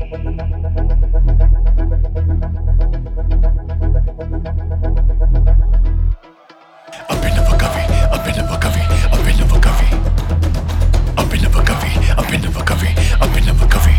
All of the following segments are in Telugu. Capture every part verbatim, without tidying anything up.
అభినవ కవి అభినవ కవి అభినవ కవి అభినవ కవి అభినవ కవి అభినవ కవి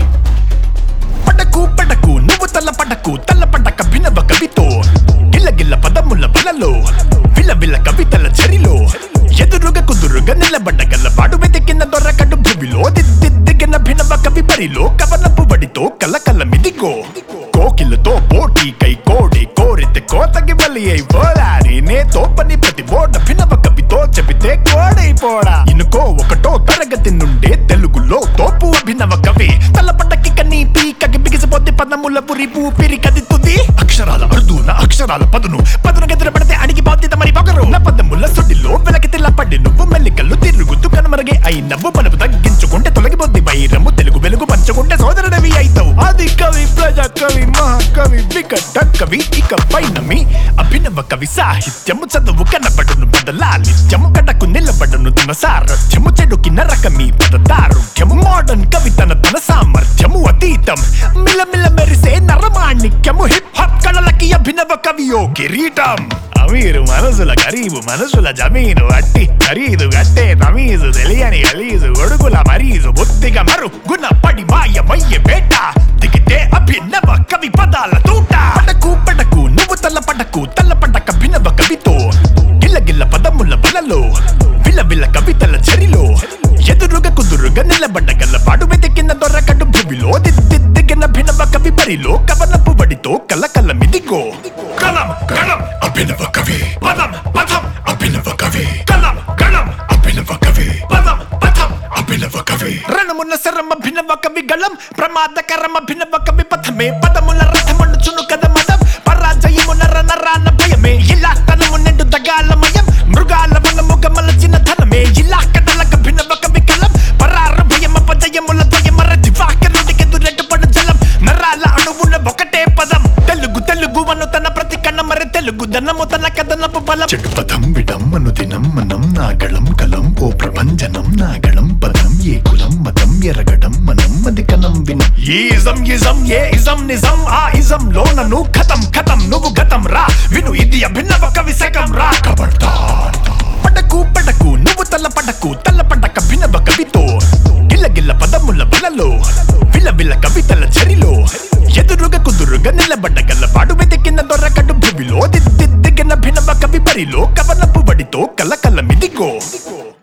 పడకు పడకు నువ్వు తల్ల పడకు తల్ల పడక అభినవ కవితో గిల్ల గిల్ల పదముల బలలో విల విల కవితల చరిలో ఎదురుగా కుదురుగా నిలబడ్డగల పాడు వెతికిన దొరకడు భూమిలో దిద్దిద్దిగిన అభినవ కవి బరిలో కవనపు బడితో కల కల మిదిగో కోకిలతో పోటీ కై కోడి కోరితే కోతకి బలి అయి పోరాడి నేతో పని ప్రతి బోర్డ అభినవ కవితో చెబితే కోడైపోడా ఇనుకో ఒకటో తరగతి నుండే తెలుగులో తోపు అభినవ కవి తలపట్టకి కనీ పీకకి బిగిసిపోతే పదముల పురి ఊపిరి కదితుంది అక్షరాల అరుదున అక్షరాల పదును పదును గదిన పడితే అడిగి బాధ్యత మరి పొగరు నా పదముల సుడిలో వెలకి తెల్లపడి నువ్వు మెల్లికల్లు తిరుగుతూ కనుమరుగే అయినవ్వు మనపు తగ్గించుకుంటే తొలగిపోద్ది వైరము తెలుగు వెలుగు పంచుకుంటే సోదరుడవి అయితావు ఆది కవి ప్రజా కవి మహాకవి వికట కవి ఇక పైనమి అభినవ కవి సాహిత్యము చదువు కనబడును బదలాలిత్యము కటకు నిలబడును తన సారథ్యము చెడుకి నరకమి పదదారుఢ్యము మోడర్న్ కవి తన తన సామర్థ్యము అతీతం మిలమిల మెరిసే నరమాణిక్యము హిప్ హాప్ కళలకి అభినవ కవియో కిరీటం అమీరు మనసుల గరీబు మనసుల జమీను అట్టి ఖరీదు గట్టే తమీజు తెలియని గలీజు ఒడుగుల మరీజు బుద్ధిగా మరు గుణ పడి మాయమయ్యే బేట దిగితే అభినవ కవి పదాల తూట పడకు పడకు నువ్వు తల్ల పడకు తల్ల పడక అభినవ కవితో గిల్ల గిల్ల పదముల బలలో విల విల కవితల చరిలో ఎదురుగా కుదురుగా నిలబడ్డగల పాడు వెతికిన దొరకడు భూమిలో దిద్దిద్దిగిన అభినవ కవి బరిలో కవనపు బడితో కల కల మిదిగో కలం కలం అభినవ కవి పదం పదం అభినవ కవి కలం కలం అభినవ కవి పదం పదం అభినవ కవి రణమున్న శరం అభినవ కవి గళం ప్రమాదకరం అభినవ కవి పథమే పదముల రథమును చును కద మదం పరాజయము నర నరాన భయమే ఇలా తనము నిండు దగాలమయం మృగాల వనముగ మలచిన ధనమే ఇలా కథలకు అభినవ కవి కలం పరార భయమ పదయముల ద్వయమర దివాకరుడికి దురెడ్డు పడు జలం నరాల అణువున ఒకటే పదం తెలుగు తెలుగు అను తన ప్రతి కన్న మరి తెలుగు ధనము తన కథనపు బలం చెడు పదం విడమ్మను దినం మనం నాగళం కలం ఓ ప్రభంజనం నాగళం పదం ఏ కులం మతం ఎరగడం మనం అది కనం వినం ఈజం ఇజం ఏ ఇజం నిజం ఆ ఇజం లో నన్ను ఖతం ఖతం నువ్వు గతం రా విను ఇది అభినవ కవి సగం రా ఖబర్దార్ పడకు పడకు నువ్వు తల్ల పడకు తల్ల పడక అభినవ కవితో గిల్ల గిల్ల పదముల బలలో విల విల కవితల చరిలో ఎదురుగా కుదురుగా నిలబడ్డగల పాడు వెతికిన దొరకడు భూమిలో దిద్దిద్దిగిన అభినవ కవి బరిలో కవనపు బడితో కల కల మిదిగో